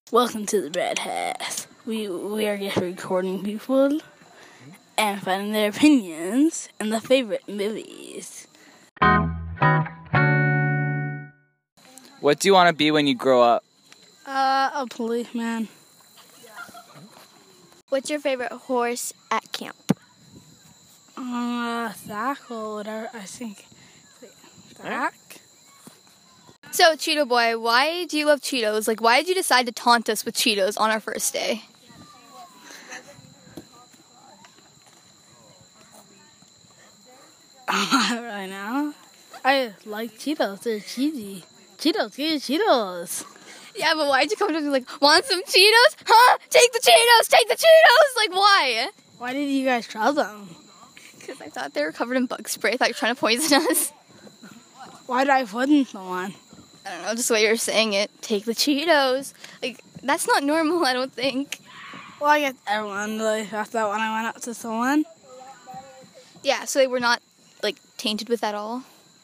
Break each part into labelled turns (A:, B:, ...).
A: Welcome to the Red House. We are just recording people and finding their opinions and their favorite movies.
B: What do you want to be when you grow up?
A: A policeman.
C: What's your favorite horse at camp?
A: Zach or whatever, I think. Zach?
C: So, Cheeto Boy, why do you love Cheetos? Like, why did you decide to taunt us with Cheetos on our first day?
A: Right now, I like Cheetos. They're cheesy. Cheetos, give me Cheetos.
C: Yeah, but why'd you come to me like, want some Cheetos? Huh? Take the Cheetos! Take the Cheetos! Like, why?
A: Why did you guys try them?
C: Because I thought they were covered in bug spray. I thought you were trying to poison us.
A: Why did I poison someone?
C: I don't know, just the way you were saying it. Take the Cheetos. Like, that's not normal, I don't think.
A: Well, I guess everyone really thought that when I went up to someone.
C: Yeah, so they were not, like, tainted with that all?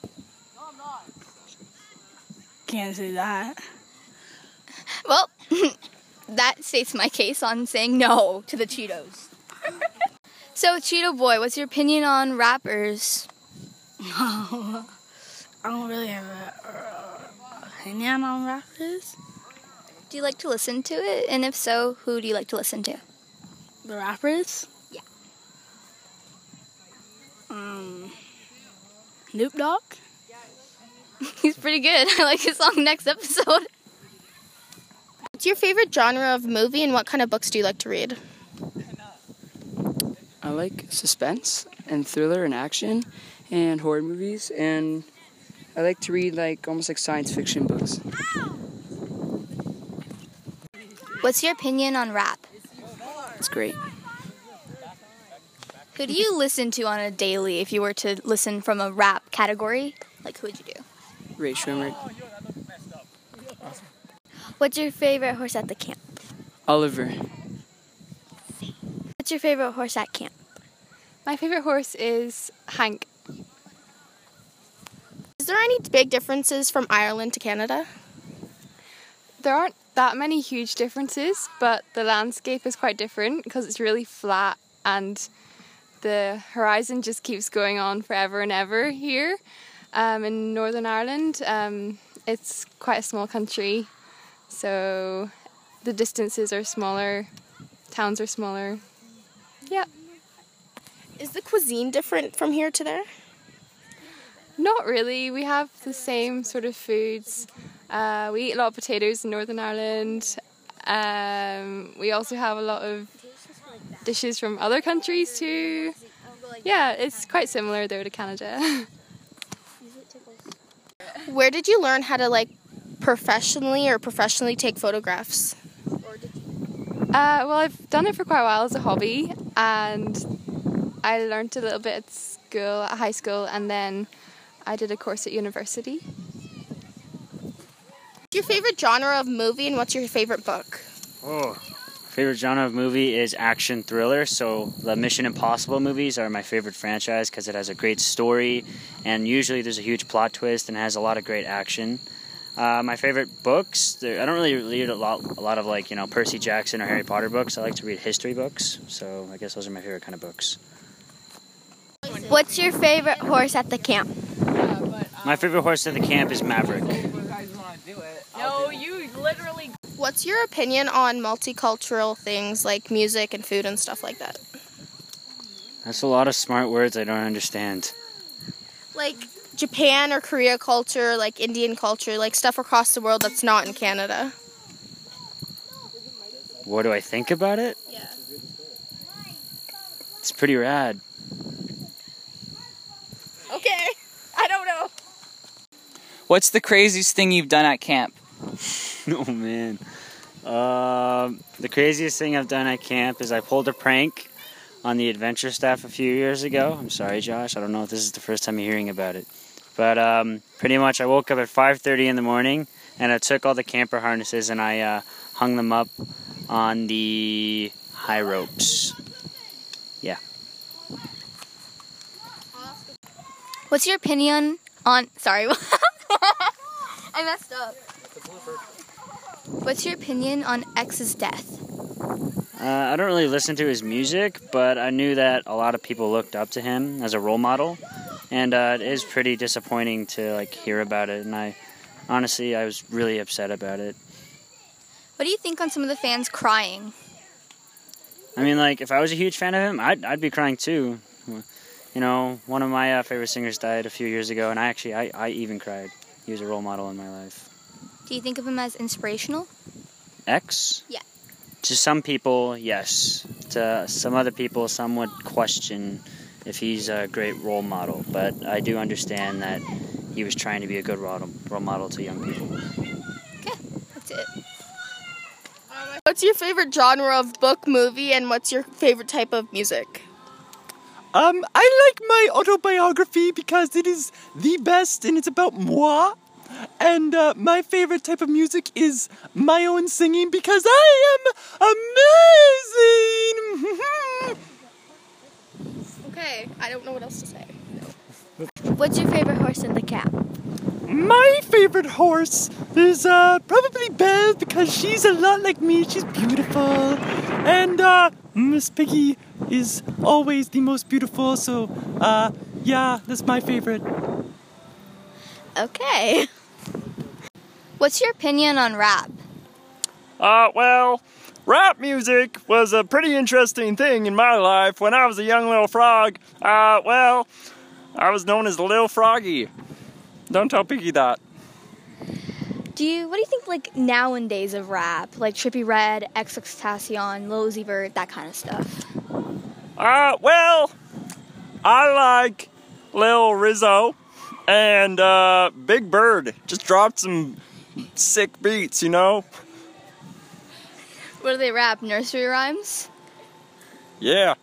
A: Can't say that.
C: Well, that states my case on saying no to the Cheetos. So, Cheeto Boy, what's your opinion on rappers?
A: I don't really have an opinion on rappers.
C: Do you like to listen to it? And if so, who do you like to listen to?
A: The rappers?
C: Yeah.
A: Snoop Dogg?
C: He's pretty good. I like his song Next Episode.
D: What's your favorite genre of movie and what kind of books do you like to read?
E: I like suspense and thriller and action and horror movies, and I like to read almost like science fiction books.
C: What's your opinion on rap?
E: It's great.
C: Who do you listen to on a daily if you were to listen from a rap category? Like, who would you do?
E: Ray Schwimmer.
C: What's your favorite horse at the camp?
E: Oliver.
C: What's your favorite horse at camp?
F: My favorite horse is Hank.
D: Is there any big differences from Ireland to Canada?
F: There aren't that many huge differences, but the landscape is quite different because it's really flat and the horizon just keeps going on forever and ever here. In Northern Ireland, it's quite a small country, so the distances are smaller, towns are smaller. Yeah.
D: Is the cuisine different from here to there?
F: Not really. We have the same sort of foods. We eat a lot of potatoes in Northern Ireland. We also have a lot of dishes from other countries too. Yeah, it's quite similar though to Canada.
D: Where did you learn how to professionally take photographs?
F: Well, I've done it for quite a while as a hobby, and I learned a little bit at high school, and then I did a course at university.
D: What's your favorite genre of movie and what's your favorite book?
G: Favorite genre of movie is action thriller, so the Mission Impossible movies are my favorite franchise because it has a great story, and usually there's a huge plot twist and has a lot of great action. My favorite books, I don't really read a lot of Percy Jackson or Harry Potter books. I like to read history books, so I guess those are my favorite kind of books.
C: What's your favorite horse at the camp?
G: My favorite horse at the camp is Maverick.
D: What's your opinion on multicultural things like music and food and stuff like that?
G: That's a lot of smart words I don't understand.
D: Like Japan or Korea culture, like Indian culture, like stuff across the world that's not in Canada.
G: What do I think about it?
D: Yeah.
G: It's pretty rad.
D: Okay, I don't know.
B: What's the craziest thing you've done at camp?
G: Oh man. The craziest thing I've done at camp is I pulled a prank on the adventure staff a few years ago. I'm sorry, Josh. I don't know if this is the first time you're hearing about it. But pretty much I woke up at 5:30 in the morning and I took all the camper harnesses and I hung them up on the high ropes. Yeah.
C: What's your opinion on... Sorry. I messed up. What's your opinion on X's death?
G: I don't really listen to his music, but I knew that a lot of people looked up to him as a role model, and it is pretty disappointing to hear about it. And I was really upset about it.
C: What do you think on some of the fans crying?
G: I mean, if I was a huge fan of him, I'd be crying too. You know, one of my favorite singers died a few years ago, and I even cried. He was a role model in my life.
C: Do you think of him as inspirational?
G: X?
C: Yeah.
G: To some people, yes. To some other people, some would question if he's a great role model. But I do understand that he was trying to be a good role model to young people.
C: Okay, that's it.
D: What's your favorite genre of book, movie, and what's your favorite type of music?
H: I like my autobiography because it is the best and it's about moi. And my favorite type of music is my own singing because I am amazing!
D: Okay, I don't know what else to say.
I: What's your favorite horse in the camp?
H: My favorite horse is probably Belle because she's a lot like me. She's beautiful. And Miss Piggy is always the most beautiful. So, yeah, that's my favorite.
I: Okay.
C: What's your opinion on rap?
J: Well, rap music was a pretty interesting thing in my life. When I was a young little frog, I was known as Lil Froggy. Don't tell Piggy that.
C: What do you think nowadays of rap? Like Trippie Redd, XXXTentacion, Lil Uzi Vert, that kind of stuff?
J: Well, I like Lil Rizzo and Big Bird. Just dropped some sick beats, you know?
C: What do they rap? Nursery rhymes?
J: Yeah.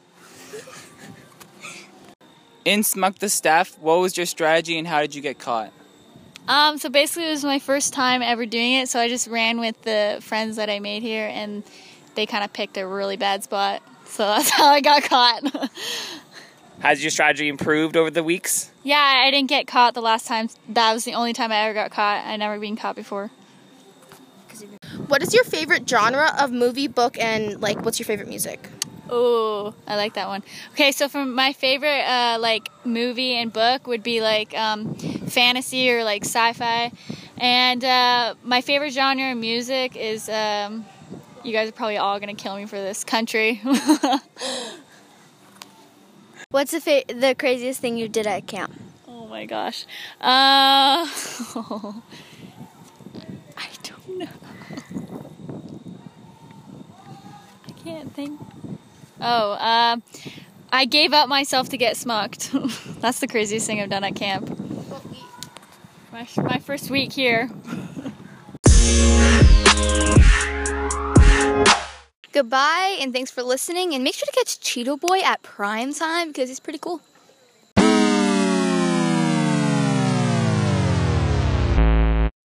B: In Smuck the Staff, what was your strategy and how did you get caught?
K: So basically it was my first time ever doing it, so I just ran with the friends that I made here and they kind of picked a really bad spot. So that's how I got caught.
B: Has your strategy improved over the weeks?
K: Yeah, I didn't get caught the last time. That was the only time I ever got caught. I'd never been caught before.
D: What is your favorite genre of movie, book, and what's your favorite music?
K: Oh, I like that one. Okay, so for my favorite movie and book would be fantasy or sci-fi, and my favorite genre of music is you guys are probably all gonna kill me for this, country.
I: What's the craziest thing you did at camp?
K: Oh my gosh. I don't know. I can't think. Oh, I gave up myself to get smucked. That's the craziest thing I've done at camp. My first week here.
C: Goodbye, and thanks for listening, and make sure to catch Cheeto Boy at prime time because he's pretty cool.